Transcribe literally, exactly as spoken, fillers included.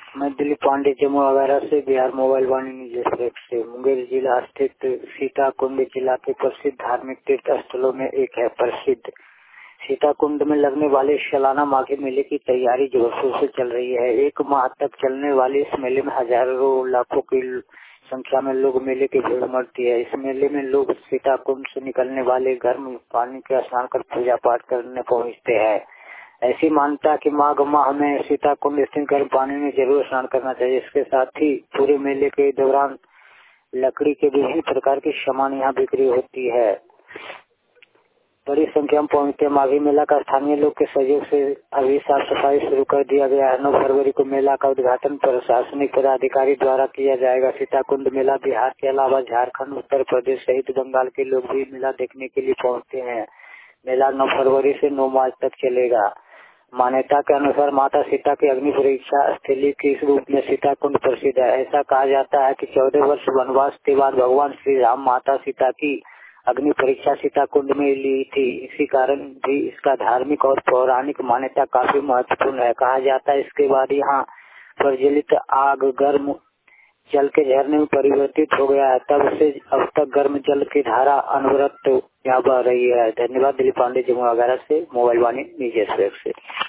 मैं दिलीप पांडे जम्मू वगैरह से बिहार मोबाइल वाणी निदेशक से। मुंगेर जिला स्थित सीता कुंड जिला के प्रसिद्ध धार्मिक तीर्थ स्थलों में एक है। प्रसिद्ध सीता कुंड में लगने वाले सालाना माघी मेले की तैयारी जोर शोर से चल रही है। एक माह तक चलने वाले इस मेले में हजारों लाखों की संख्या में लोग मेले की भीड़ उमड़ती है। इस मेले में लोग सीता कुंड से निकलने वाले गर्म पानी के स्नान कर पूजा पाठ करने पहुँचते हैं। ऐसी मान्यता कि माघ माह में सीता कुंड स्थित गर्म पानी में जरूर स्नान करना चाहिए। इसके साथ ही पूरे मेले के दौरान लकड़ी के विभिन्न प्रकार की सामान यहाँ बिक्री होती है। बड़ी संख्या में पहुंचते माघी मेला का स्थानीय लोग के सहयोग से अभी साफ सफाई शुरू कर दिया गया है। नौ फरवरी को मेला का उद्घाटन प्रशासनिक पदाधिकारी द्वारा किया जाएगा। सीता कुंड मेला बिहार के अलावा झारखंड, उत्तर प्रदेश सहित बंगाल के लोग भी मेला देखने के लिए पहुंचते हैं। मेला नौ फरवरी से नौ मार्च तक चलेगा। मान्यता के अनुसार माता सीता की अग्नि परीक्षा स्थली के रूप में सीता कुंड प्रसिद्ध है। ऐसा कहा जाता है कि चौदह वर्ष वनवास के बाद भगवान श्री राम माता सीता की अग्नि परीक्षा सीता कुंड में ली थी। इसी कारण भी इसका धार्मिक और पौराणिक मान्यता काफी महत्वपूर्ण है। कहा जाता है इसके बाद यहाँ प्रज्वलित आग गर्म जल के झरने में परिवर्तित हो गया है। तब से अब तक गर्म जल की धारा अनवरत यहाँ बह रही है। धन्यवाद। दिलीप पांडे जम्मू वगैरह से मोबाइल वाणी निजी से।